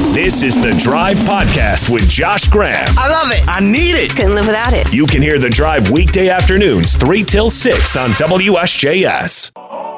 This is The Drive Podcast with Josh Graham. I love it. I need it. Couldn't live without it. You can hear The Drive weekday afternoons 3 till 6 on WSJS.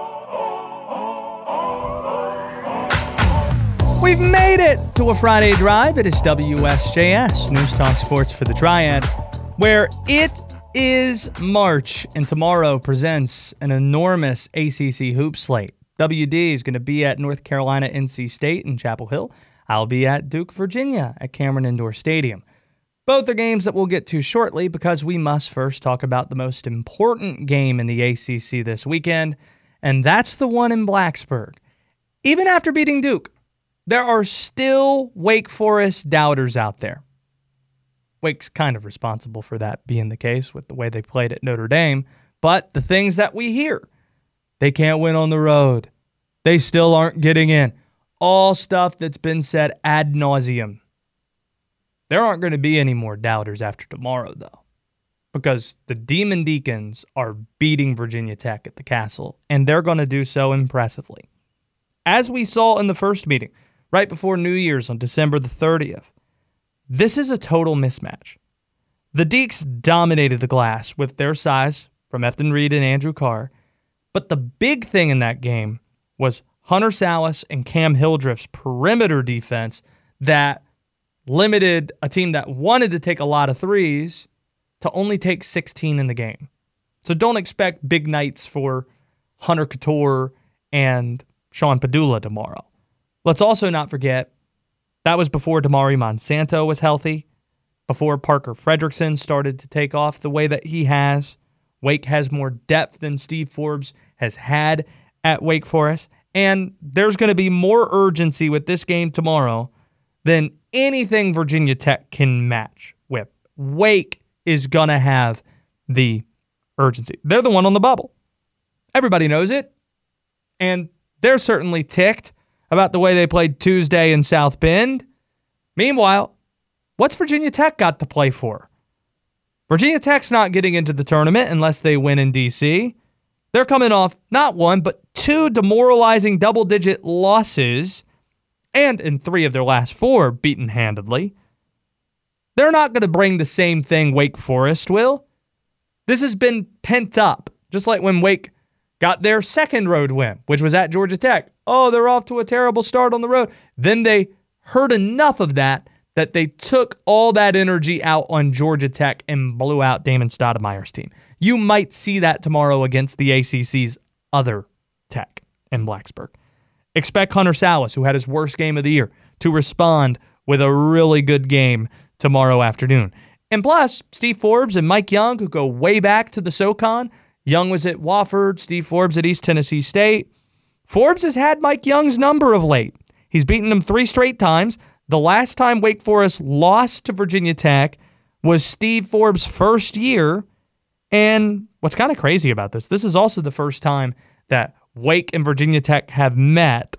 We've made it to a Friday drive. It is WSJS, News Talk Sports for the Triad, where it is March, and tomorrow presents an enormous ACC hoop slate. WD is going to be at North Carolina NC State in Chapel Hill. I'll be at Duke, Virginia at Cameron Indoor Stadium. Both are games that we'll get to shortly because we must first talk about the most important game in the ACC this weekend, and that's the one in Blacksburg. Even after beating Duke, there are still Wake Forest doubters out there. Wake's kind of responsible for that being the case with the way they played at Notre Dame, but the things that we hear, they can't win on the road. They still aren't getting in. All stuff that's been said ad nauseum. There aren't going to be any more doubters after tomorrow, though, because the Demon Deacons are beating Virginia Tech at the Castle, and they're going to do so impressively. As we saw in the first meeting, right before New Year's on December the 30th, this is a total mismatch. The Deacs dominated the glass with their size from Efton Reed and Andrew Carr, but the big thing in that game was Hunter Sallis and Cam Hildreth's perimeter defense that limited a team that wanted to take a lot of threes to only take 16 in the game. So don't expect big nights for Hunter Couture and Sean Padula tomorrow. Let's also not forget that was before Damari Monsanto was healthy, before Parker Fredrickson started to take off the way that he has. Wake has more depth than Steve Forbes has had at Wake Forest, and there's going to be more urgency with this game tomorrow than anything Virginia Tech can match with. Wake is going to have the urgency. They're the one on the bubble. Everybody knows it, and they're certainly ticked about the way they played Tuesday in South Bend. Meanwhile, what's Virginia Tech got to play for? Virginia Tech's not getting into the tournament unless they win in D.C. They're coming off not one, but two demoralizing double-digit losses, and in 3 of their last 4 beaten handedly. They're not going to bring the same thing Wake Forest will. This has been pent up, just like when Wake got their second road win, which was at Georgia Tech. Oh, they're off to a terrible start on the road. Then they heard enough of that they took all that energy out on Georgia Tech and blew out Damon Stoudemire's team. You might see that tomorrow against the ACC's other Tech in Blacksburg. Expect Hunter Sallis, who had his worst game of the year, to respond with a really good game tomorrow afternoon. And plus, Steve Forbes and Mike Young, who go way back to the SoCon. Young was at Wofford, Steve Forbes at East Tennessee State. Forbes has had Mike Young's number of late. He's beaten him 3 straight times. The last time Wake Forest lost to Virginia Tech was Steve Forbes' first year. And what's kind of crazy about this is also the first time that Wake and Virginia Tech have met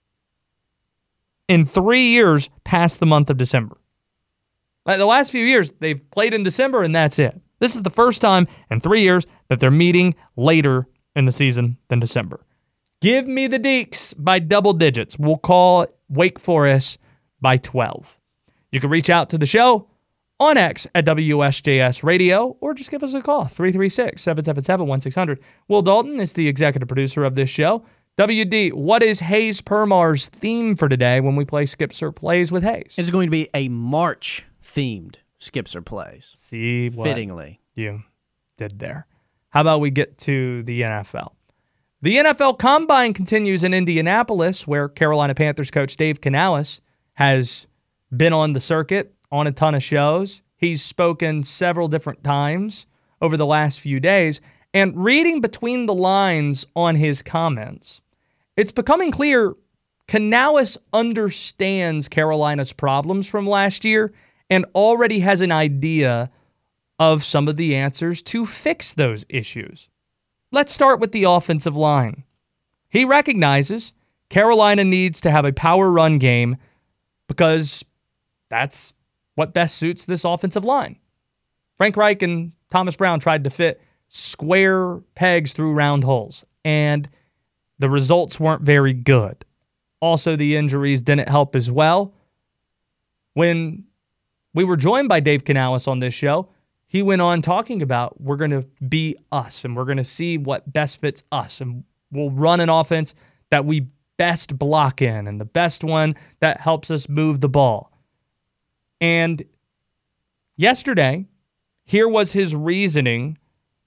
in 3 years past the month of December. Like the last few years, they've played in December, and that's it. This is the first time in 3 years that they're meeting later in the season than December. Give me the Deacs by double digits. We'll call Wake Forest by 12. You can reach out to the show on X at WSJS Radio, or just give us a call, 336-777-1600. Will Dalton is the executive producer of this show. WD, what is Hayes Permar's theme for today when we play Skips or Plays with Hayes? It's going to be a March-themed Skips or Plays. See what fittingly you did there. How about we get to the NFL? The NFL Combine continues in Indianapolis, where Carolina Panthers coach Dave Canales has been on the circuit on a ton of shows. He's spoken several different times over the last few days, and reading between the lines on his comments, it's becoming clear Canales understands Carolina's problems from last year and already has an idea of some of the answers to fix those issues. Let's start with the offensive line. He recognizes Carolina needs to have a power run game because that's what best suits this offensive line. Frank Reich and Thomas Brown tried to fit square pegs through round holes, and the results weren't very good. Also, the injuries didn't help as well. When we were joined by Dave Canales on this show, he went on talking about we're going to be us and we're going to see what best fits us, and we'll run an offense that we best block in and the best one that helps us move the ball. And yesterday, here was his reasoning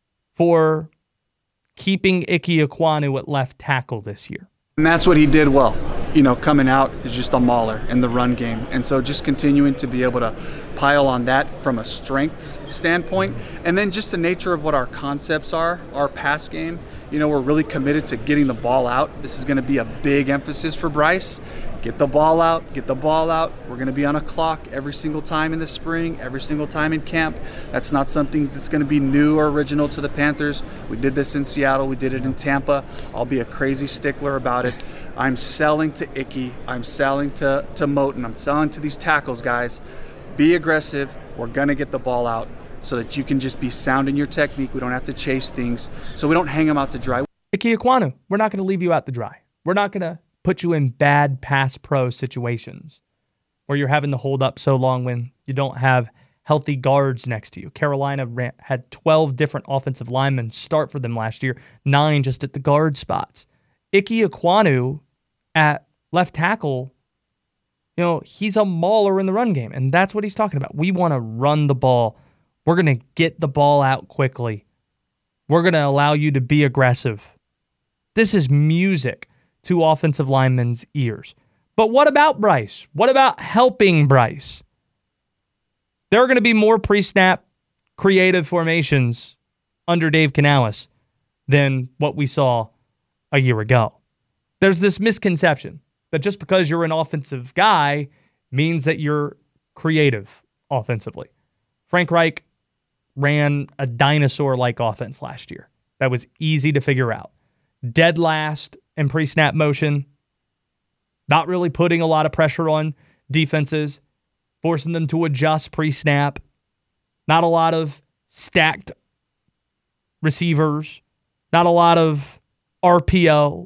for keeping Ike Ekwonu at left tackle this year. And that's what he did well. Coming out is just a mauler in the run game. And so just continuing to be able to pile on that from a strengths standpoint. And then just the nature of what our concepts are, our pass game. We're really committed to getting the ball out. This is going to be a big emphasis for Bryce. Get the ball out, get the ball out. We're going to be on a clock every single time in the spring, every single time in camp. That's not something that's going to be new or original to the Panthers. We did this in Seattle. We did it in Tampa. I'll be a crazy stickler about it. I'm selling to Icky. I'm selling to Moton. I'm selling to these tackles, guys. Be aggressive. We're going to get the ball out so that you can just be sound in your technique. We don't have to chase things, so we don't hang them out to dry. Ike Ekwonu, we're not going to leave you out to dry. We're not going to put you in bad pass pro situations where you're having to hold up so long when you don't have healthy guards next to you. Carolina had 12 different offensive linemen start for them last year, 9 just at the guard spots. Ike Ekwonu at left tackle, he's a mauler in the run game, and that's what he's talking about. We want to run the ball. We're going to get the ball out quickly. We're going to allow you to be aggressive. This is music to offensive linemen's ears. But what about Bryce? What about helping Bryce? There are going to be more pre-snap creative formations under Dave Canales than what we saw a year ago. There's this misconception that just because you're an offensive guy means that you're creative offensively. Frank Reich ran a dinosaur-like offense last year that was easy to figure out. Dead last in pre-snap motion, not really putting a lot of pressure on defenses, forcing them to adjust pre-snap, not a lot of stacked receivers, not a lot of RPO.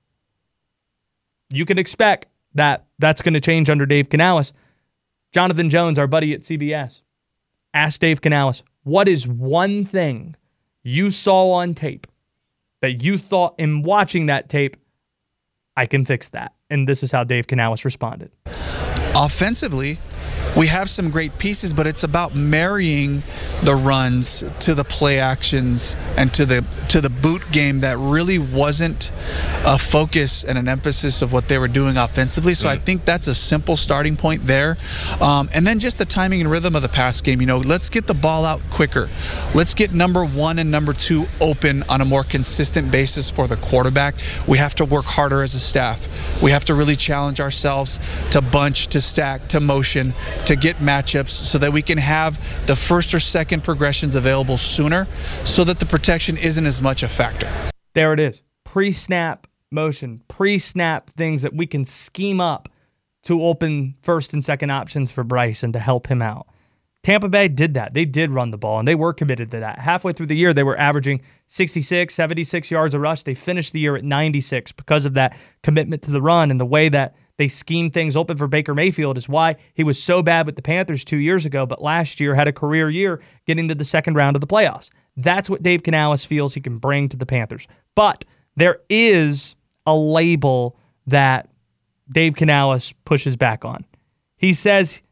You can expect that that's going to change under Dave Canales. Jonathan Jones, our buddy at CBS, asked Dave Canales, what is one thing you saw on tape that you thought in watching that tape, I can fix that? And this is how Dave Canales responded. Offensively, we have some great pieces, but it's about marrying the runs to the play actions and to the boot game that really wasn't a focus and an emphasis of what they were doing offensively. So I think that's a simple starting point there. And then just the timing and rhythm of the pass game. Let's get the ball out quicker. Let's get number 1 and number 2 open on a more consistent basis for the quarterback. We have to work harder as a staff. We have to really challenge ourselves to bunch, to stack, to motion, to get matchups so that we can have the first or second progressions available sooner so that the protection isn't as much a factor. There it is. Pre-snap motion, pre-snap things that we can scheme up to open first and second options for Bryce and to help him out. Tampa Bay did that. They did run the ball, and they were committed to that. Halfway through the year, they were averaging 66, 76 yards a rush. They finished the year at 96 because of that commitment to the run, and the way that they schemed things open for Baker Mayfield is why he was so bad with the Panthers 2 years ago, but last year had a career year getting to the second round of the playoffs. That's what Dave Canales feels he can bring to the Panthers. But there is a label that Dave Canales pushes back on. He says,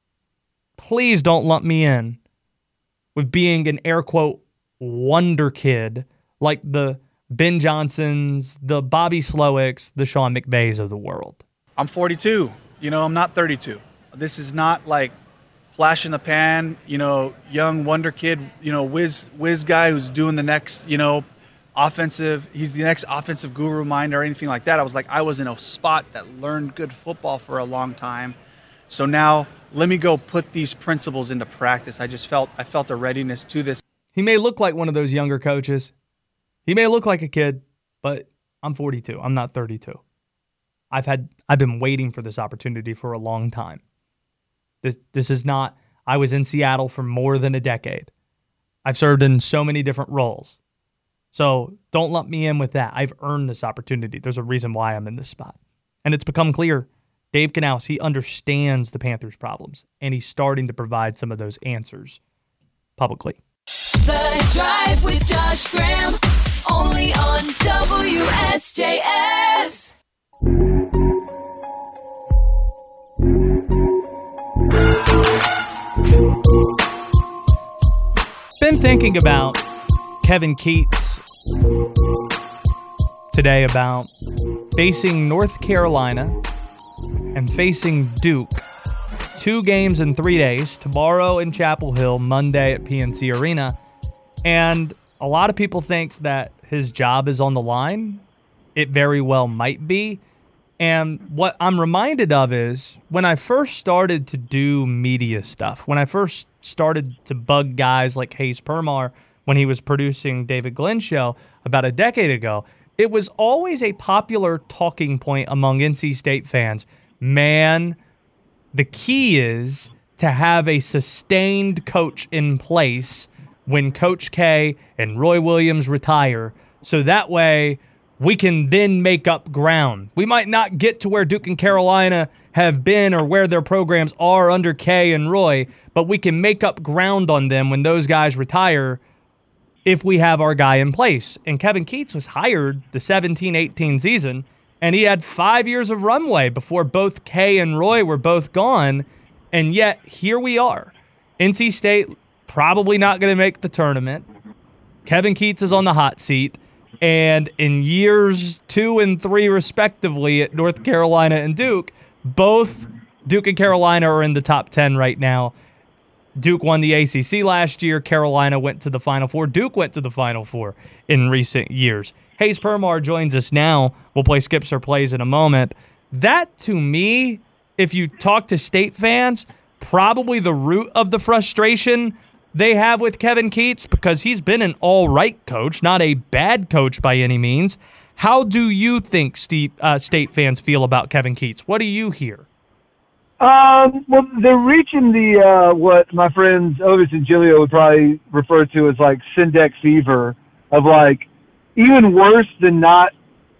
please don't lump me in with being an air quote wonder kid like the Ben Johnsons, the Bobby Slowicks, the Sean McVays of the world. I'm 42. I'm not 32. This is not like flash in the pan, young wonder kid, whiz guy who's doing the next, offensive. He's the next offensive guru of mine or anything like that. I was in a spot that learned good football for a long time. So now let me go put these principles into practice. I felt a readiness to this. He may look like one of those younger coaches. He may look like a kid, but I'm 42. I'm not 32. I've been waiting for this opportunity for a long time. This is not, I was in Seattle for more than a decade. I've served in so many different roles. So don't lump me in with that. I've earned this opportunity. There's a reason why I'm in this spot. And it's become clear Dave Canales, he understands the Panthers' problems, and he's starting to provide some of those answers publicly. The Drive with Josh Graham, only on WSJS. Been thinking about Kevin Keatts today, about facing North Carolina and facing Duke. 2 games in 3 days, tomorrow in Chapel Hill, Monday at PNC Arena. And a lot of people think that his job is on the line. It very well might be. And what I'm reminded of is when I first started to do media stuff, when I first started to bug guys like Hayes Permar when he was producing David Glenn's show about a decade ago, it was always a popular talking point among NC State fans. Man, the key is to have a sustained coach in place when Coach K and Roy Williams retire, so that way we can then make up ground. We might not get to where Duke and Carolina have been or where their programs are under K and Roy, but we can make up ground on them when those guys retire if we have our guy in place. And Kevin Keatts was hired the 17-18 season, and he had 5 years of runway before both K and Roy were both gone, and yet here we are. NC State probably not going to make the tournament. Kevin Keatts is on the hot seat. And in years 2 and 3, respectively, at North Carolina and Duke, both Duke and Carolina are in the top 10 right now. Duke won the ACC last year. Carolina went to the Final Four. Duke went to the Final Four in recent years. Hayes Permar joins us now. We'll play Skips or Plays in a moment. That, to me, if you talk to State fans, probably the root of the frustration they have with Kevin Keatts, because he's been an all-right coach, not a bad coach by any means. How do you think State fans feel about Kevin Keatts? What do you hear? Well, they're reaching the what my friends Otis and Giglio would probably refer to as like Syndex fever, of like even worse than not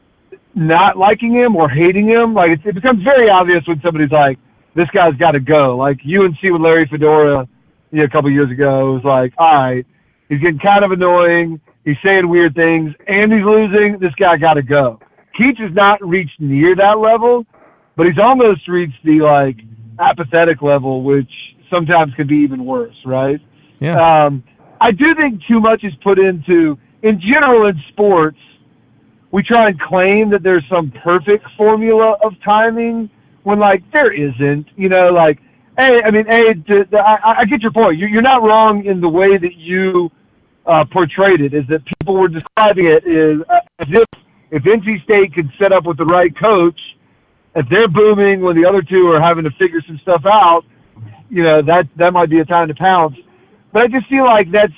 liking him or hating him. Like it becomes very obvious when somebody's like, this guy's got to go. Like UNC with Larry Fedora, a couple years ago, it was like, all right, he's getting kind of annoying. He's saying weird things, and he's losing. This guy got to go. Keatts has not reached near that level, but he's almost reached the, like, apathetic level, which sometimes can be even worse, right? Yeah. I do think too much is put into, in general in sports, we try and claim that there's some perfect formula of timing when, like, there isn't. Like, I get your point. You're not wrong in the way that you portrayed it, is that people were describing it as if NC State could set up with the right coach, if they're booming when the other two are having to figure some stuff out, that might be a time to pounce. But I just feel like that's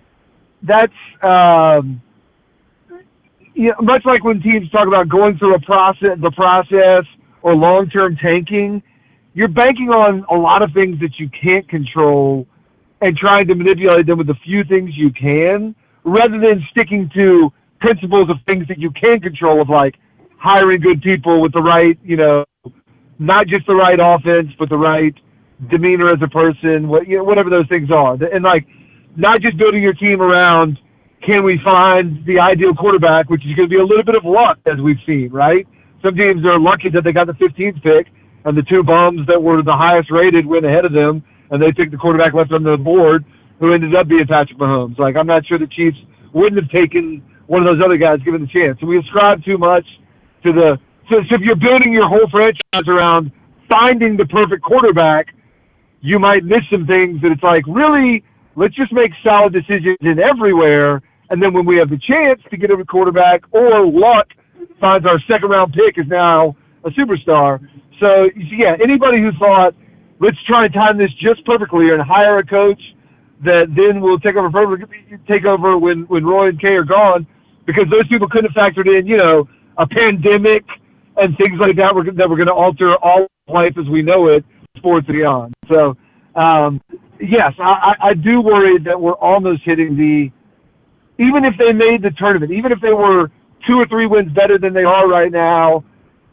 much like when teams talk about going through the process or long-term tanking, you're banking on a lot of things that you can't control and trying to manipulate them with the few things you can, rather than sticking to principles of things that you can control, of like hiring good people with the right, not just the right offense, but the right demeanor as a person, whatever those things are. And like, not just building your team around, can we find the ideal quarterback, which is going to be a little bit of luck, as we've seen, right? Some teams are lucky that they got the 15th pick, and the two bums that were the highest rated went ahead of them, and they picked the quarterback left on the board, who ended up being Patrick Mahomes. Like, I'm not sure the Chiefs wouldn't have taken one of those other guys given the chance. So we ascribe too much to so if you're building your whole franchise around finding the perfect quarterback, you might miss some things that it's like, really, let's just make solid decisions in everywhere, and then when we have the chance to get a quarterback, or luck finds our second-round pick is now a superstar. So, yeah, anybody who thought, let's try and time this just perfectly and hire a coach that then will take over when Roy and Kay are gone, because those people couldn't have factored in, a pandemic and things like that that were going to alter all life as we know it, sports and beyond. So, yes, I do worry that we're almost hitting even if they made the tournament, even if they were 2 or 3 wins better than they are right now,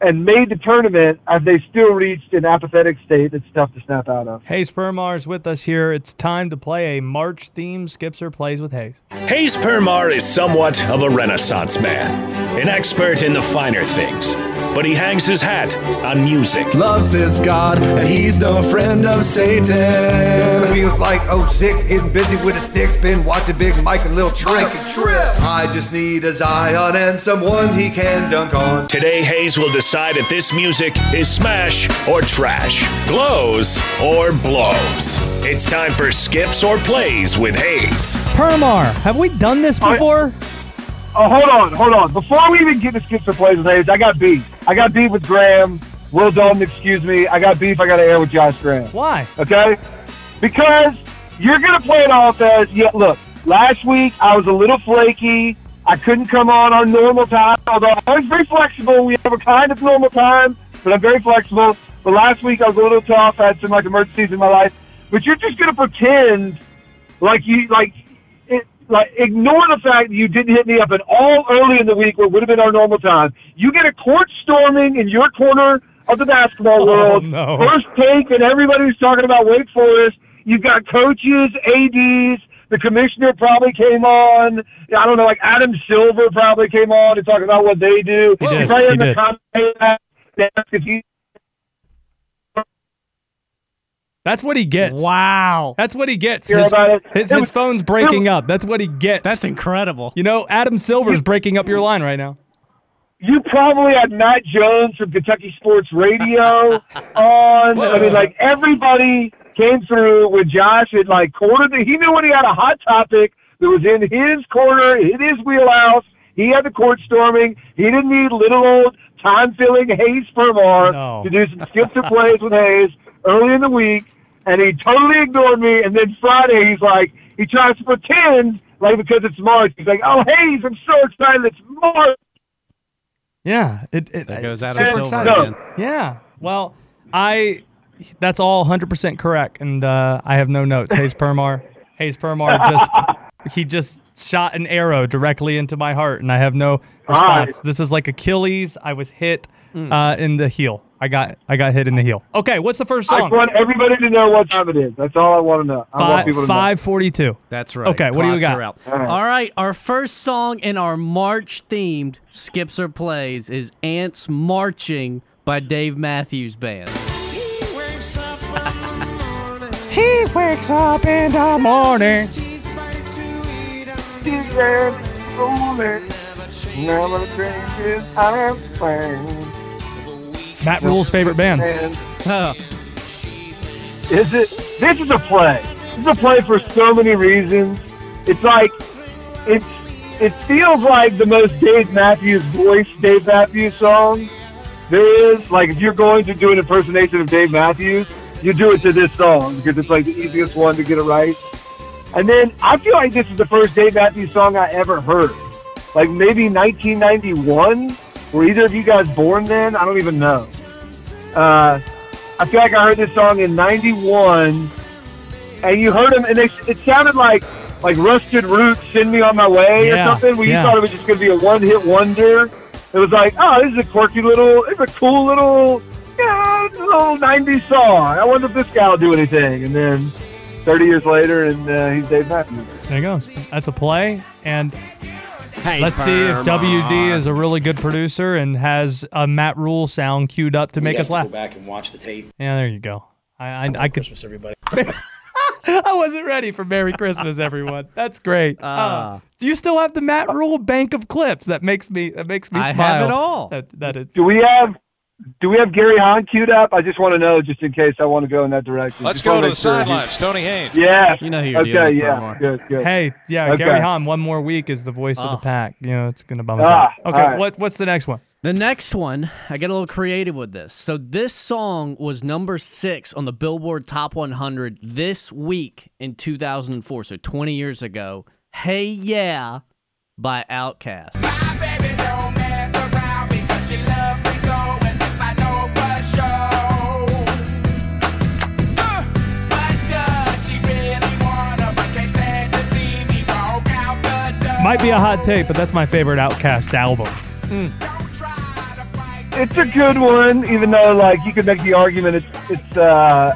and made the tournament, as they still reached an apathetic state that's tough to snap out of. Hayes Permar is with us here. It's time to play a March-themed Skips or Plays with Hayes. Hayes Permar is somewhat of a Renaissance man, an expert in the finer things, but he hangs his hat on music. Loves his God, and he's no friend of Satan. He was like 06, getting busy with his sticks, been watching Big Mike and Lil Trip. I just need a Zion and someone he can dunk on. Today, Hayes will decide if this music is smash or trash, glows or blows. It's time for Skips or Plays with Hayes. Permar, have we done this before? Oh, hold on. Before we even get to Skips or Plays with Hayes, I got beef. I got beef with Graham. Will Dalton, excuse me. I got beef I got to air with Josh Graham. Why? Okay? Because you're going to play it off as, look, last week I was a little flaky. I couldn't come on our normal time, although I was very flexible. We have a kind of normal time, but I'm very flexible. But last week I was a little tough. I had some emergencies in my life. But you're just going to pretend ignore the fact that you didn't hit me up at all early in the week where it would have been our normal time. You get a court storming in your corner of the basketball world. No. First take, and everybody's talking about Wake Forest. You've got coaches, ADs. The commissioner probably came on. I don't know, like Adam Silver probably came on to talk about what they do. He did. That's what he gets. Wow. That's what he gets. Hear about it? His phone's breaking up. That's what he gets. That's incredible. You know, Adam Silver's breaking up your line right now. You probably had Matt Jones from Kentucky Sports Radio on. I mean, like, everybody came through with Josh at, he knew when he had a hot topic that was in his corner, in his wheelhouse. He had the court storming. He didn't need little old time-filling Hayes Permar to do some Skips or Plays with Hayes early in the week, and he totally ignored me. And then Friday, he tries to pretend because it's March. He's like, "Oh, Hayes, I'm so excited! It's March." Yeah, there goes Adam Silver again. Yeah, well, that's all 100% correct, and I have no notes. Hayes Permar just shot an arrow directly into my heart, and I have no response. This is like Achilles. I was hit in the heel. I got hit in the heel. Okay, what's the first song? I want everybody to know what time it is. That's all I want to know. 5:42. That's right. Okay, what do you got? All right, our first song in our March-themed Skips or Plays is Ants Marching by Dave Matthews Band. He wakes up in the morning. Matt Rule's favorite band. Is it? This is a play. This is a play for so many reasons. It feels like the most Dave Matthews voice Dave Matthews song there is. If you're going to do an impersonation of Dave Matthews, you do it to this song because it's the easiest one to get it right. And then I feel like this is the first Dave Matthews song I ever heard. Maybe 1991. Were either of you guys born then? I don't even know. I feel like I heard this song in 91, and you heard him, and it sounded like Rusted Roots, Send Me On My Way or something, where you thought it was just going to be a one-hit wonder. It was this is a cool little 90s song. I wonder if this guy will do anything. And then 30 years later, and he's Dave Matthews. There he goes. That's a play, and let's see if WD is a really good producer and has a Matt Rule sound queued up to make us laugh. Go back and watch the tape. Yeah, there you go. I could. Christmas, everybody. I wasn't ready for Merry Christmas, everyone. That's great. Do you still have the Matt Rule bank of clips? That makes me smile. I have it all. Do we have Gary Hahn queued up? I just want to know, just in case I want to go in that direction. Let's go to the sidelines. Tony Haynes. Yeah. You know who you're dealing with, Permar. Good. Hey, Gary Hahn, one more week is the voice of the pack. It's going to bum us out. Okay, right. What's the next one? The next one, I get a little creative with this. So this song was number 6 on the Billboard Top 100 this week in 2004, so 20 years ago. Hey Yeah by Outkast. My baby don't mess around because she loves me so, and this I know for sure. But does she really wanna, but can't stand to see me walk out the door. Might be a hot take, but that's my favorite Outkast album. It's a good one, even though like you could make the argument it's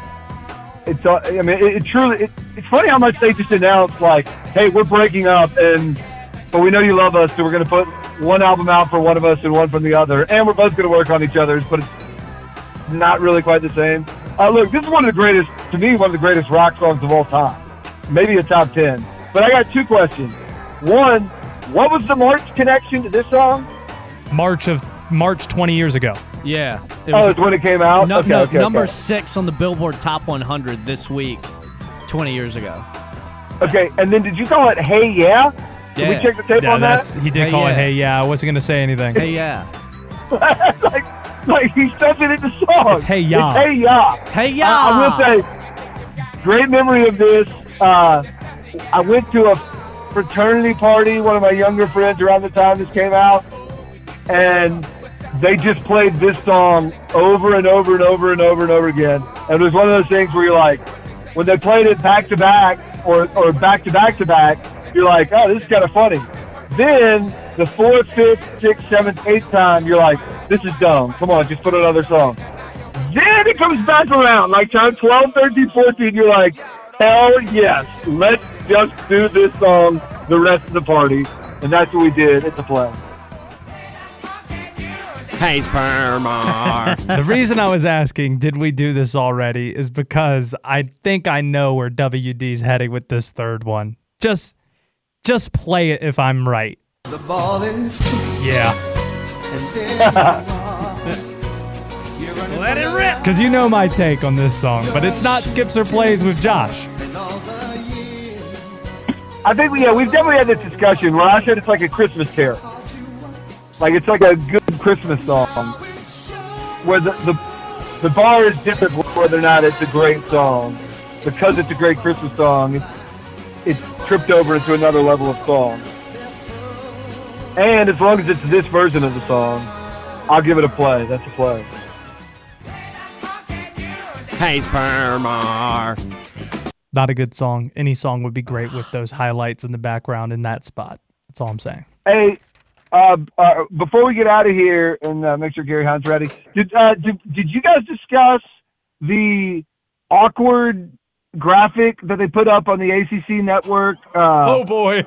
funny how much they just announced like, hey, we're breaking up, but we know you love us, so we're gonna put one album out for one of us and one from the other, and we're both gonna work on each other's, but it's not really quite the same. Look, this is one of the greatest rock songs of all time, maybe a top 10. But I got two questions. One, what was the March connection to this song? March 20 years ago. Yeah. It's when it came out? Number 6 on the Billboard Top 100 this week, 20 years ago. Okay, and then did you call it Hey Yeah? Did we check the tape on that? He did call it Hey Yeah. I wasn't going to say anything. Hey Yeah. like he says it in the song. It's Hey Ya. It's Hey Ya. Hey Ya. I will say, great memory of this. I went to a fraternity party, one of my younger friends around the time this came out, and they just played this song over and over and over and over and over again. And it was one of those things where you're like, when they played it back to back or back to back to back, you're like, oh, this is kind of funny. Then the 4th, 5th, 6th, 7th, 8th time, you're like, this is dumb. Come on, just put another song. Then it comes back around, like time 12, 13, 14, you're like, hell yes, let's just do this song the rest of the party. And that's what we did at the play. Hey, Spermar. The reason I was asking, did we do this already, is because I think I know where WD's heading with this third one. Just play it if I'm right. The ball is Yeah. Let it rip. Because you know my take on this song, but it's not Skips or Plays with Josh. I think we've definitely had this discussion where I said it's like a Christmas carol. Like it's like a good Christmas song where the bar is different whether or not it's a great song. Because it's a great Christmas song, it's tripped over into another level of song. And as long as it's this version of the song, I'll give it a play. That's a play. Hey, Spermar. Not a good song. Any song would be great with those highlights in the background in that spot. That's all I'm saying. Hey, before we get out of here and make sure Gary Hunt's ready, did you guys discuss the awkward graphic that they put up on the ACC network? Oh boy!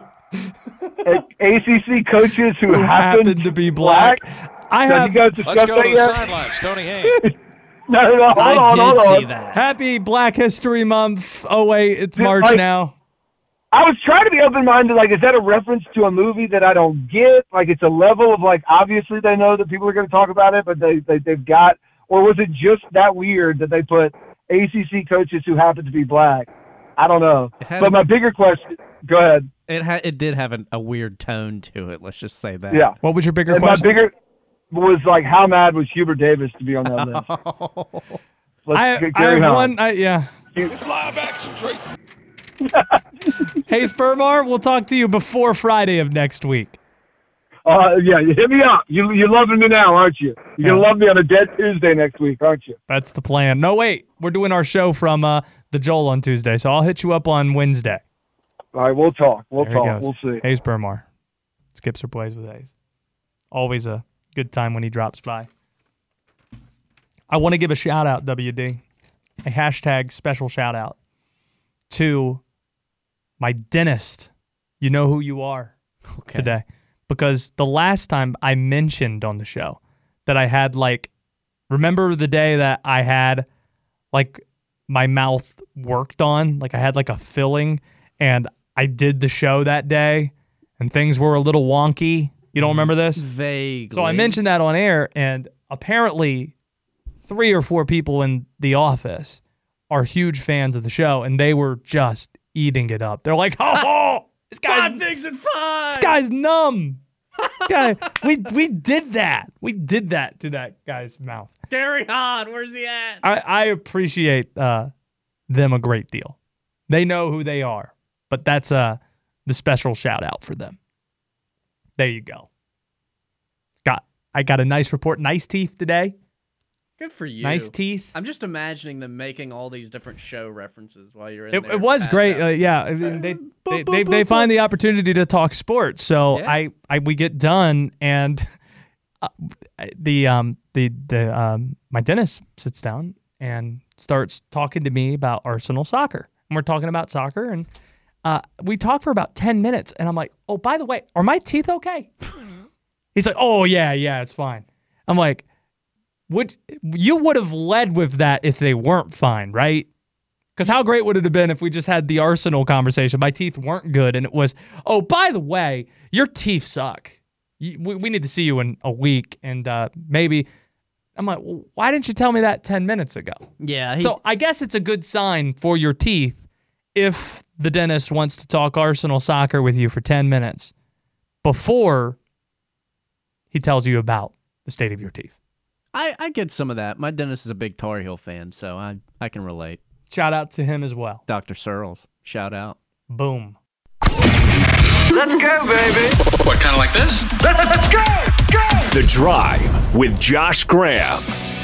ACC coaches who happen to be black. Let's go to the sidelines. Tony Haynes. No, hold on. See that. Happy Black History Month. Oh wait, it's March now. I was trying to be open-minded. Like, is that a reference to a movie that I don't get? Like, it's a level of, like, obviously they know that people are going to talk about it, but they've got, or was it just that weird that they put ACC coaches who happen to be black? I don't know. But my bigger question, go ahead. It did have a weird tone to it. Let's just say that. Yeah. What was your bigger and question? My bigger was, like, how mad was Hubert Davis to be on that list? I have one. Yeah. It's live action, Tracy. Hey, Spermar, we'll talk to you before Friday of next week. Yeah, hit me up. You're loving me now, aren't you? You're going to love me on a dead Tuesday next week, aren't you? That's the plan. No, wait. We're doing our show from the Joel on Tuesday, so I'll hit you up on Wednesday. All right, we'll talk. We'll see. Hayes Spermar. Skips or Plays with Hayes. Always a good time when he drops by. I want to give a shout-out, WD. A hashtag special shout-out to my dentist. You know who you are today. Because the last time I mentioned on the show that I had, like, remember the day that I had, like, my mouth worked on? Like, I had, like, a filling, and I did the show that day, and things were a little wonky. You don't remember this? Vaguely. So I mentioned that on air, and apparently 3 or 4 people in the office are huge fans of the show, and they were just eating it up. They're like, oh, this guy's things and fun. This guy's numb. This guy, we did that. We did that to that guy's mouth. Gary Hahn, where's he at? I appreciate them a great deal. They know who they are, but that's the special shout out for them. There you go. I got a nice report. Nice teeth today. Good for you. Nice teeth. I'm just imagining them making all these different show references while you're in there. It was great. Yeah, I mean, they find the opportunity to talk sports. So yeah. we get done, and my dentist sits down and starts talking to me about Arsenal soccer. And we're talking about soccer, and we talk for about 10 minutes. And I'm like, oh, by the way, are my teeth okay? He's like, oh, yeah, it's fine. I'm like, you would have led with that if they weren't fine, right? Because how great would it have been if we just had the Arsenal conversation? My teeth weren't good, and it was, oh, by the way, your teeth suck. We need to see you in a week, and maybe. I'm like, well, why didn't you tell me that 10 minutes ago? Yeah. So I guess it's a good sign for your teeth if the dentist wants to talk Arsenal soccer with you for 10 minutes before he tells you about the state of your teeth. I get some of that. My dentist is a big Tar Heel fan, so I can relate. Shout out to him as well. Dr. Searles, shout out. Boom. Let's go, baby. What, kind of like this? Let's go! Go! The Drive with Josh Graham.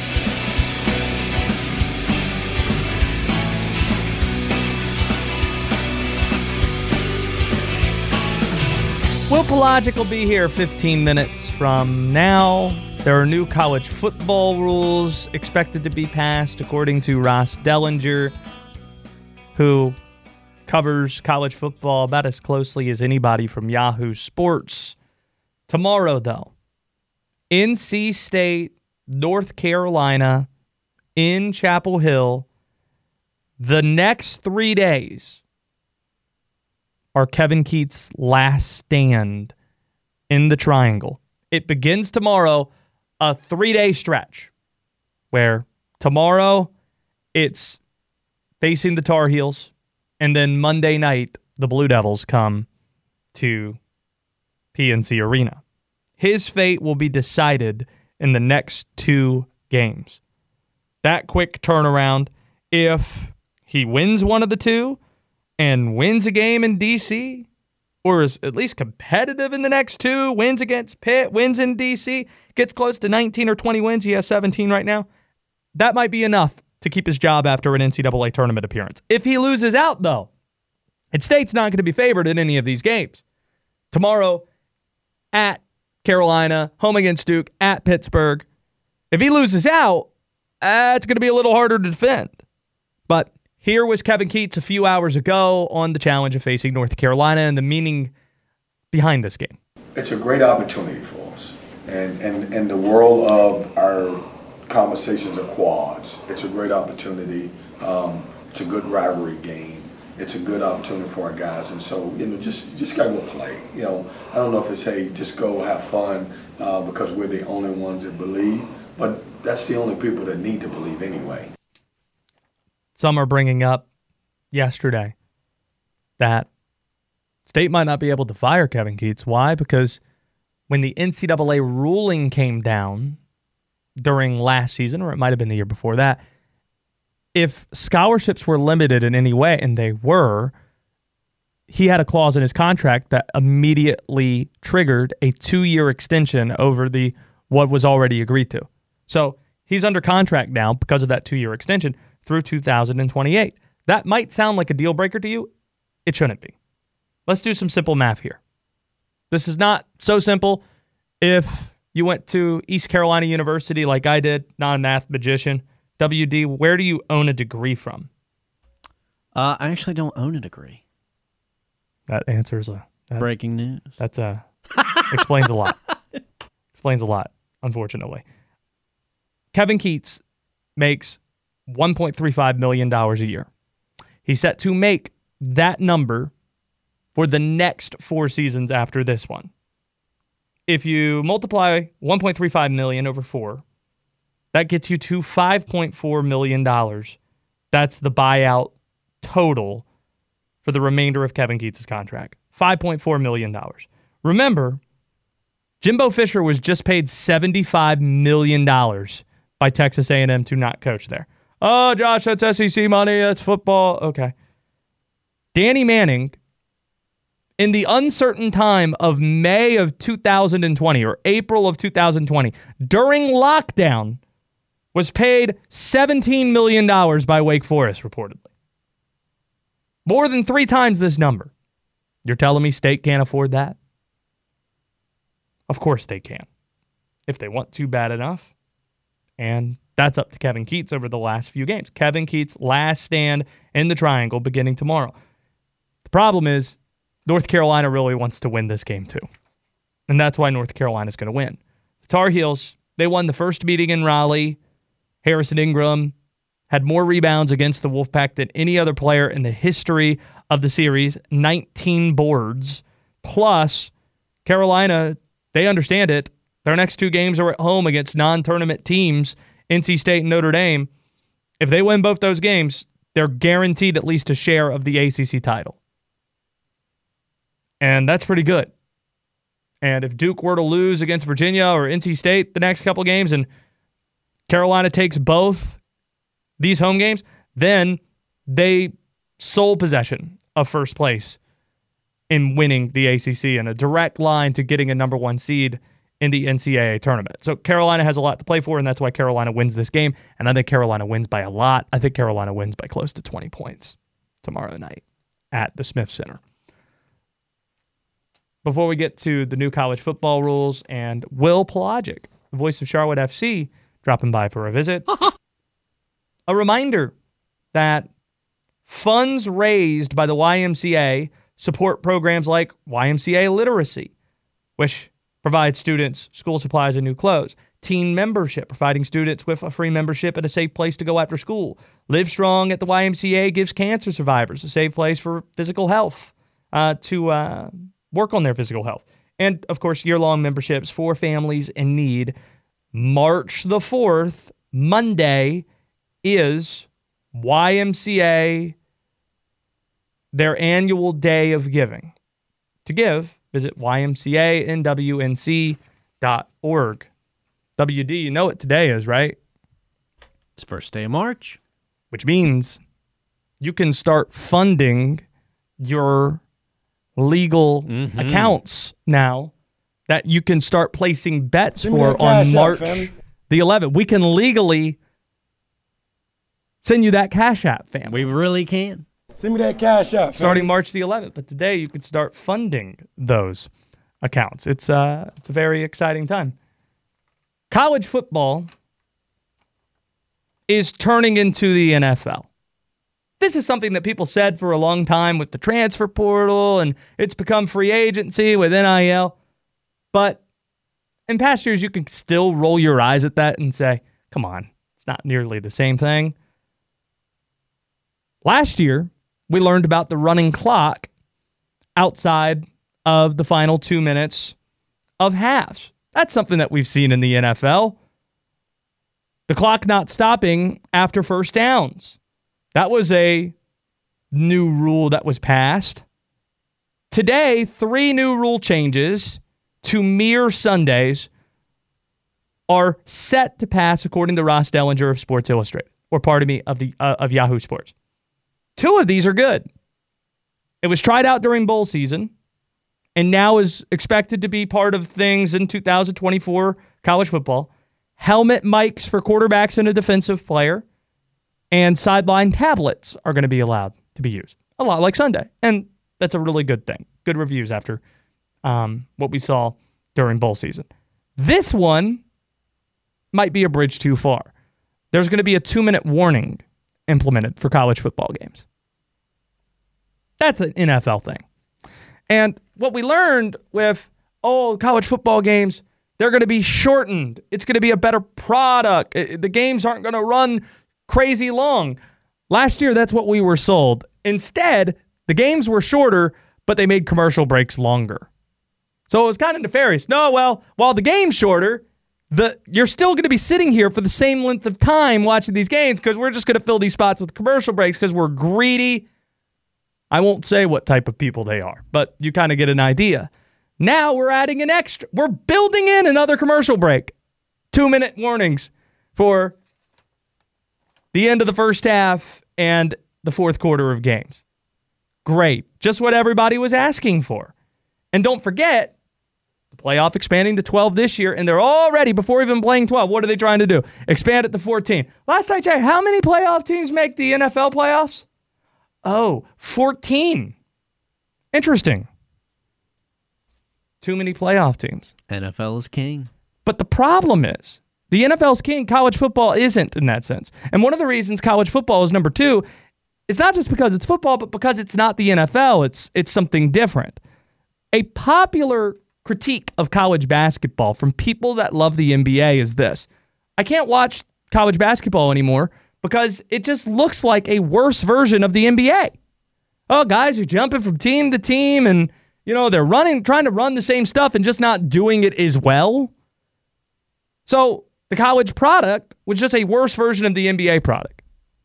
Will Pelagic will be here 15 minutes from now. There are new college football rules expected to be passed, according to Ross Dellinger, who covers college football about as closely as anybody from Yahoo Sports. Tomorrow, though, NC State, North Carolina, in Chapel Hill. The next 3 days are Kevin Keatts' last stand in the Triangle. It begins tomorrow, a 3-day stretch, where tomorrow it's facing the Tar Heels, and then Monday night the Blue Devils come to PNC Arena. His fate will be decided in the next 2 games. That quick turnaround, if he wins one of the two and wins a game in D.C., or is at least competitive in the next 2, wins against Pitt, wins in D.C., gets close to 19 or 20 wins, he has 17 right now, that might be enough to keep his job after an NCAA tournament appearance. If he loses out, though, and State's not going to be favored in any of these games. Tomorrow, at Carolina, home against Duke, at Pittsburgh. If he loses out, it's going to be a little harder to defend. But here was Kevin Keatts a few hours ago on the challenge of facing North Carolina and the meaning behind this game. It's a great opportunity for us. And in the world of our conversations of quads, it's a great opportunity. It's a good rivalry game. It's a good opportunity for our guys. And so, you just got to go play. I don't know if it's, hey, just go have fun because we're the only ones that believe. But that's the only people that need to believe anyway. Some are bringing up yesterday that State might not be able to fire Kevin Keatts. Why? Because when the NCAA ruling came down during last season, or it might have been the year before that, if scholarships were limited in any way, and they were, he had a clause in his contract that immediately triggered a 2-year extension over what was already agreed to. So he's under contract now because of that 2-year extension through 2028. That might sound like a deal breaker to you. It shouldn't be. Let's do some simple math here. This is not so simple. If you went to East Carolina University like I did, not a math magician, WD, where do you own a degree from? I actually don't own a degree. That answers breaking news. That's explains a lot. Explains a lot, unfortunately. Kevin Keatts makes $1.35 million a year. He's set to make that number for the next 4 seasons after this one. If you multiply $1.35 million over 4, that gets you to $5.4 million. That's the buyout total for the remainder of Kevin Keatts' contract. $5.4 million. Remember, Jimbo Fisher was just paid $75 million by Texas A&M to not coach there. Oh, Josh, that's SEC money. That's football. Okay. Danny Manning, in the uncertain time of May of 2020 or April of 2020, during lockdown, was paid $17 million by Wake Forest, reportedly. More than 3 times this number. You're telling me State can't afford that? Of course they can. if they want to bad enough. And that's up to Kevin Keatts over the last few games. Kevin Keatts' last stand in the Triangle beginning tomorrow. The problem is North Carolina really wants to win this game too. And that's why North Carolina is going to win. The Tar Heels, they won the first meeting in Raleigh. Harrison Ingram had more rebounds against the Wolfpack than any other player in the history of the series. 19 boards. Plus, Carolina, they understand it. Their next 2 games are at home against non-tournament teams, NC State and Notre Dame. If they win both those games, they're guaranteed at least a share of the ACC title. And that's pretty good. And if Duke were to lose against Virginia or NC State the next couple games and Carolina takes both these home games, then they sole possession of first place in winning the ACC and a direct line to getting a number 1 seed in the NCAA tournament. So Carolina has a lot to play for, and that's why Carolina wins this game. And I think Carolina wins by a lot. I think Carolina wins by close to 20 points tomorrow night at the Smith Center. Before we get to the new college football rules and Will Pelagic, the voice of Charlotte FC, dropping by for a visit, a reminder that funds raised by the YMCA support programs like YMCA Literacy, which provides students school supplies and new clothes. Teen Membership, providing students with a free membership and a safe place to go after school. Live Strong at the YMCA gives cancer survivors a safe place for physical health to work on their physical health. And, of course, year-long memberships for families in need. March the 4th, Monday, is YMCA, their annual day of giving. To give, visit ymcanwnc.org. WD, you know what today is, right? It's first day of March. Which means you can start funding your legal accounts now that you can start placing bets for on March the 11th. We can legally send you that Cash App, fam. We really can. Send me that Cash App. Starting March the 11th. But today you can start funding those accounts. It's a very exciting time. College football is turning into the NFL. This is something that people said for a long time with the transfer portal, and it's become free agency with NIL. But in past years, you can still roll your eyes at that and say, come on, it's not nearly the same thing. Last year, we learned about the running clock outside of the final 2 minutes of halves. That's something that we've seen in the NFL. The clock not stopping after first downs. That was a new rule that was passed. Today, 3 new rule changes to mere Sundays are set to pass according to Ross Dellinger of Sports Illustrated, or pardon me, of Yahoo Sports. 2 of these are good. It was tried out during bowl season and now is expected to be part of things in 2024 college football. Helmet mics for quarterbacks and a defensive player, and sideline tablets are going to be allowed to be used. A lot like Sunday. And that's a really good thing. Good reviews after what we saw during bowl season. This one might be a bridge too far. There's going to be a 2-minute warning implemented for college football games. That's an NFL thing. And what we learned with, college football games, they're going to be shortened. It's going to be a better product. The games aren't going to run crazy long. Last year, that's what we were sold. Instead, the games were shorter, but they made commercial breaks longer. So it was kind of nefarious. No, well, while the game's shorter, you're still going to be sitting here for the same length of time watching these games because we're just going to fill these spots with commercial breaks because we're greedy. I won't say what type of people they are, but you kind of get an idea. Now we're adding we're building in another commercial break. 2-minute warnings for the end of the first half and the fourth quarter of games. Great. Just what everybody was asking for. And don't forget, the playoff expanding to 12 this year, and they're already, before even playing 12, what are they trying to do? Expand it to 14. Last I checked, how many playoff teams make the NFL playoffs? 14. Interesting. Too many playoff teams. NFL is king. But the problem is the NFL's king, college football isn't in that sense. And one of the reasons college football is number 2 is not just because it's football, but because it's not the NFL. It's something different. A popular critique of college basketball from people that love the NBA is this: I can't watch college basketball anymore because it just looks like a worse version of the NBA. Oh, guys are jumping from team to team and, they're trying to run the same stuff and just not doing it as well. So the college product was just a worse version of the NBA product.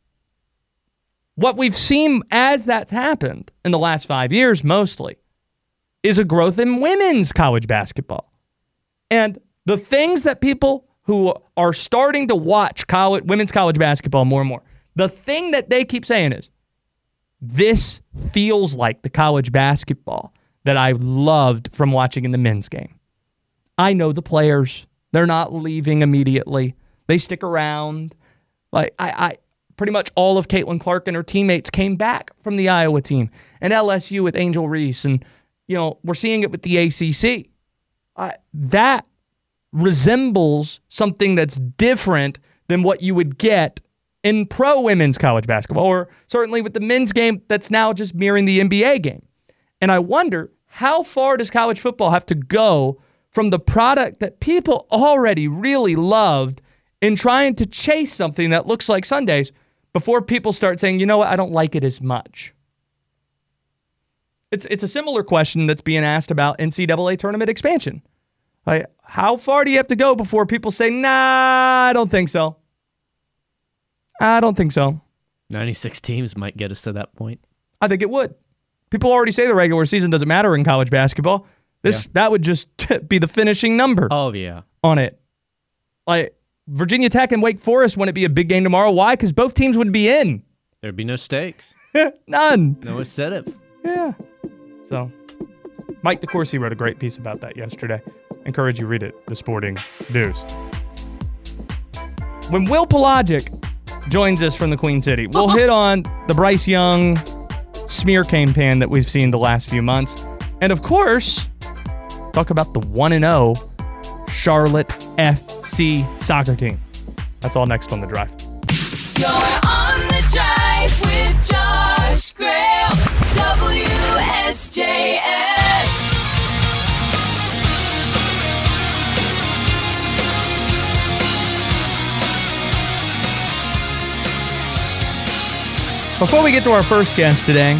What we've seen as that's happened in the last 5 years mostly is a growth in women's college basketball. And the things that people who are starting to watch women's college basketball more and more, the thing that they keep saying is, this feels like the college basketball that I loved from watching in the men's game. I know the players. They're not leaving immediately. They stick around. Like I pretty much all of Caitlin Clark and her teammates came back from the Iowa team and LSU with Angel Reese. And, we're seeing it with the ACC. That resembles something that's different than what you would get in pro women's college basketball, or certainly with the men's game that's now just mirroring the NBA game. And I wonder, how far does college football have to go from the product that people already really loved in trying to chase something that looks like Sundays before people start saying, you know what, I don't like it as much? It's a similar question that's being asked about NCAA tournament expansion. Like, how far do you have to go before people say, nah, I don't think so? I don't think so. 96 teams might get us to that point. I think it would. People already say the regular season doesn't matter in college basketball. That would just be the finishing number. Oh, yeah. On it. Like, Virginia Tech and Wake Forest wouldn't be a big game tomorrow. Why? Because both teams would be in. There'd be no stakes. None. No incentive. Yeah. So, Mike DeCourcy wrote a great piece about that yesterday. Encourage you read it, The Sporting News. When Will Pelagic joins us from the Queen City, we'll hit on the Bryce Young smear campaign that we've seen the last few months. And of course, talk about the 1-0 Charlotte FC soccer team. That's all next on The Drive. You're on The Drive with Josh Graham, WSJS. Before we get to our first guest today,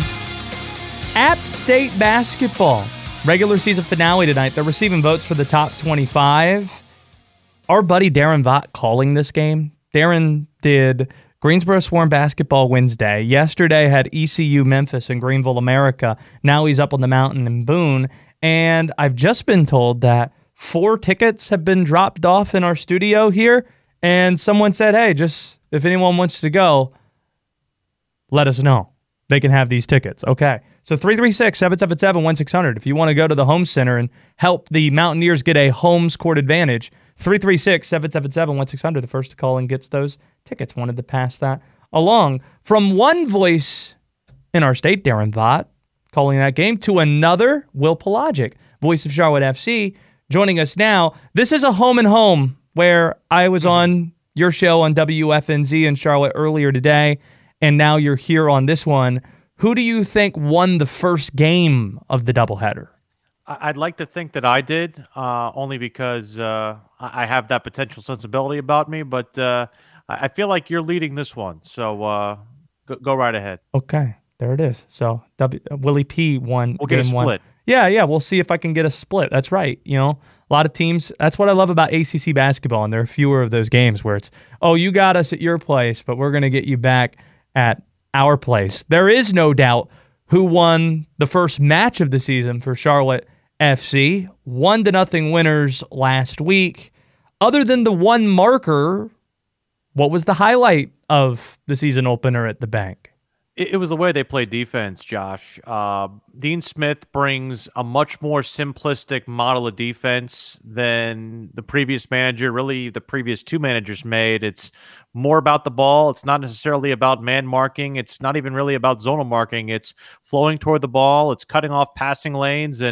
App State basketball. Regular season finale tonight. They're receiving votes for the top 25. Our buddy Darren Vaught calling this game. Darren did Greensboro Swarm basketball Wednesday. Yesterday had ECU Memphis and Greenville America. Now he's up on the mountain in Boone. And I've just been told that 4 tickets have been dropped off in our studio here. And someone said, hey, just if anyone wants to go, let us know. They can have these tickets. Okay. So 336-777-1600. If you want to go to the home center and help the Mountaineers get a home's court advantage, 336-777-1600. The first to call in gets those tickets. Wanted to pass that along. From one voice in our state, Darren Vaught, calling that game, to another, Will Pelagic, voice of Charlotte FC, joining us now. This is a home and home where I was on your show on WFNZ in Charlotte earlier today, and now you're here on this one. Who do you think won the first game of the doubleheader? I'd like to think that I did, only because I have that potential sensibility about me, but I feel like you're leading this one, so go right ahead. Okay, there it is. So Willie P won we'll game get a one. split. Yeah, we'll see if I can get a split. That's right. You know, a lot of teams, that's what I love about ACC basketball, and there are fewer of those games where it's, oh, you got us at your place, but we're going to get you back at our place. There is no doubt who won the first match of the season for Charlotte FC. 1-0 winners last week. Other than the one marker, what was the highlight of the season opener at the Bank? It was the way they played defense, Josh. Dean Smith brings a much more simplistic model of defense than the previous manager, really the previous 2 managers made. It's more about the ball. It's not necessarily about man marking. It's not even really about zonal marking. It's flowing toward the ball. It's cutting off passing lanes. And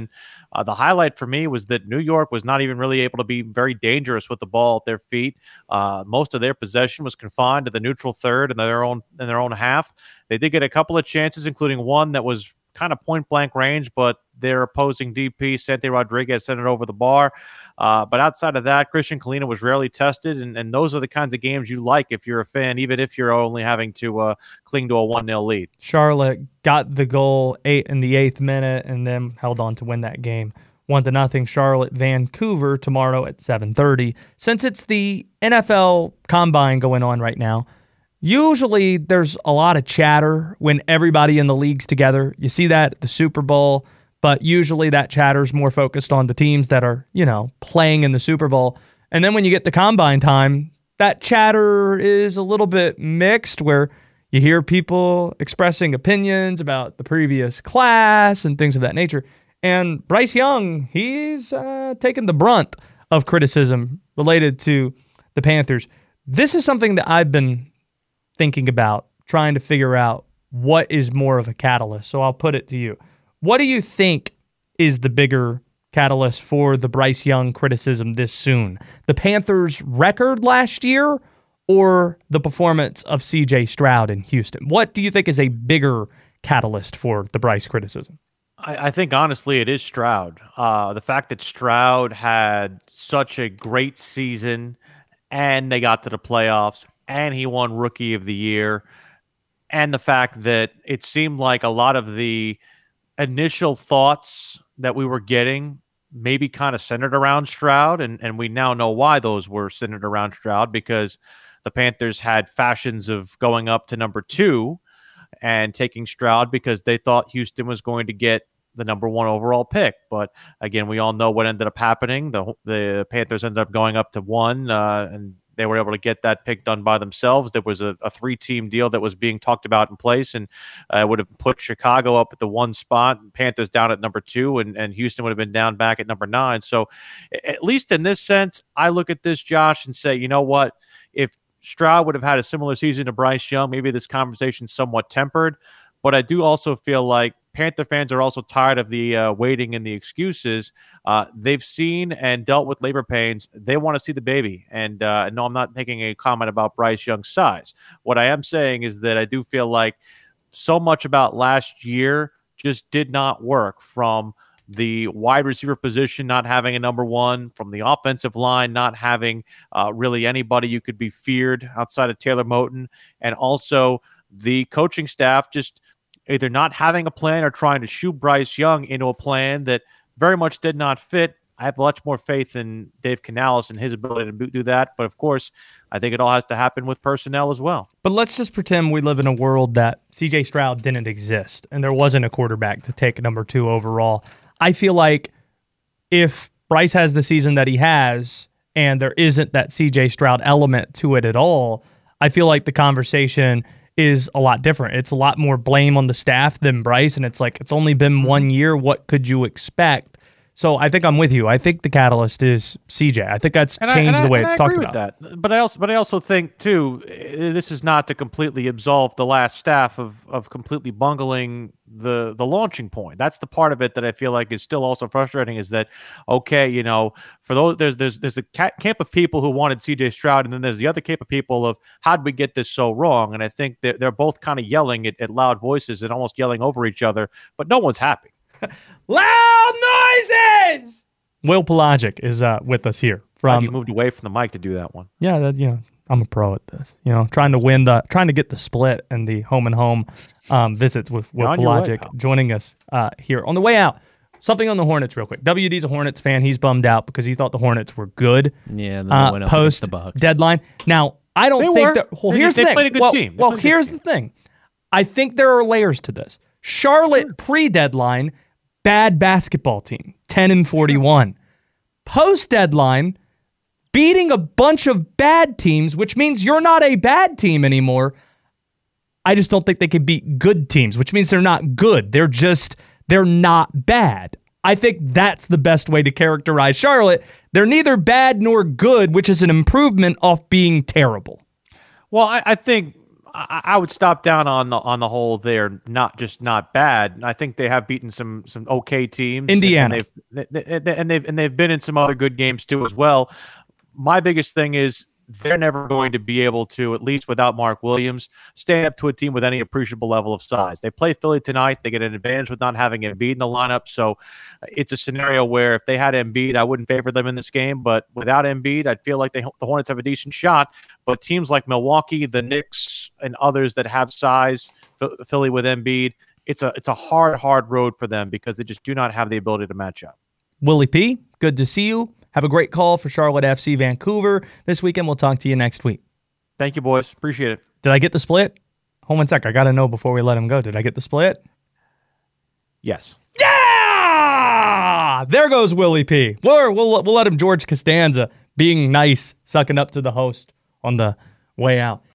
The highlight for me was that New York was not even really able to be very dangerous with the ball at their feet. Most of their possession was confined to the neutral third in their own half. They did get a couple of chances, including one that was kind of point-blank range, but their opposing DP, Santi Rodriguez, sent it over the bar. But outside of that, Christian Kalina was rarely tested, and those are the kinds of games you like if you're a fan, even if you're only having to cling to a 1-0 lead. Charlotte got the goal in the 8th minute and then held on to win that game. 1-0 Charlotte, Vancouver tomorrow at 7:30. Since it's the NFL Combine going on right now, usually there's a lot of chatter when everybody in the league's together. You see that at the Super Bowl, but usually that chatter's more focused on the teams that are, playing in the Super Bowl. And then when you get to Combine time, that chatter is a little bit mixed, where you hear people expressing opinions about the previous class and things of that nature. And Bryce Young, he's taken the brunt of criticism related to the Panthers. This is something that I've been thinking about, trying to figure out what is more of a catalyst. So I'll put it to you. What do you think is the bigger catalyst for the Bryce Young criticism this soon? The Panthers' record last year or the performance of C.J. Stroud in Houston? What do you think is a bigger catalyst for the Bryce criticism? I think, honestly, it is Stroud. The fact that Stroud had such a great season and they got to the playoffs and he won Rookie of the Year, and the fact that it seemed like a lot of the initial thoughts that we were getting maybe kind of centered around Stroud, and we now know why those were centered around Stroud, because the Panthers had fashions of going up to number 2 and taking Stroud because they thought Houston was going to get the number 1 overall pick. But again, we all know what ended up happening. The Panthers ended up going up to 1, and they were able to get that pick done by themselves. There was a 3-team deal that was being talked about in place, and would have put Chicago up at the 1 spot, Panthers down at number 2, and Houston would have been down back at number 9. So at least in this sense, I look at this, Josh, and say, you know what? If Stroud would have had a similar season to Bryce Young, maybe this conversation's somewhat tempered. But I do also feel like Panther fans are also tired of the waiting and the excuses. They've seen and dealt with labor pains. They want to see the baby. And no, I'm not making a comment about Bryce Young's size. What I am saying is that I do feel like so much about last year just did not work, from the wide receiver position not having a number 1, from the offensive line not having really anybody you could be feared outside of Taylor Moton, and also the coaching staff just either not having a plan or trying to shoot Bryce Young into a plan that very much did not fit. I have much more faith in Dave Canales and his ability to do that. But of course, I think it all has to happen with personnel as well. But let's just pretend we live in a world that C.J. Stroud didn't exist and there wasn't a quarterback to take number 2 overall. I feel like if Bryce has the season that he has and there isn't that C.J. Stroud element to it at all, I feel like the conversation is a lot different. It's a lot more blame on the staff than Bryce, and it's like, it's only been 1 year. What could you expect? So I think I'm with you. I think the catalyst is CJ. I think that's changed the way it's talked about. That. But I also think too, this is not to completely absolve the last staff of completely bungling the launching point. That's the part of it that I feel like is still also frustrating. Is that okay? For those, there's a camp of people who wanted CJ Stroud, and then there's the other camp of people of how did we get this so wrong? And I think that they're both kind of yelling at loud voices and almost yelling over each other, but no one's happy. Loud noises! Will Pelagic is with us here. You moved away from the mic to do that one. Yeah, I'm a pro at this. Trying to get the split and the home and home visits with Will Pelagic joining us here on the way out. Something on the Hornets real quick. WD's a Hornets fan. He's bummed out because he thought the Hornets were good. Yeah, post the Bucks deadline. Now I don't think that. Well, here's the thing. Played a good team. Well, here's the thing. I think there are layers to this. Charlotte pre-deadline. Bad basketball team, 10-41. Post-deadline, beating a bunch of bad teams, which means you're not a bad team anymore. I just don't think they can beat good teams, which means they're not good. They're not bad. I think that's the best way to characterize Charlotte. They're neither bad nor good, which is an improvement off being terrible. Well, I think I would stop down on the whole. They're not bad. I think they have beaten some okay teams. Indiana, and they've been in some other good games too as well. My biggest thing is they're never going to be able to, at least without Mark Williams, stand up to a team with any appreciable level of size. They play Philly tonight. They get an advantage with not having Embiid in the lineup. So it's a scenario where if they had Embiid, I wouldn't favor them in this game. But without Embiid, I'd feel like the Hornets have a decent shot. But teams like Milwaukee, the Knicks, and others that have size, Philly with Embiid, it's a hard road for them because they just do not have the ability to match up. Willie P., good to see you. Have a great call for Charlotte FC Vancouver this weekend. We'll talk to you next week. Thank you, boys. Appreciate it. Did I get the split? Hold on a sec. I got to know before we let him go. Did I get the split? Yes. Yeah! There goes Willie P. We'll let him George Costanza being nice, sucking up to the host on the way out.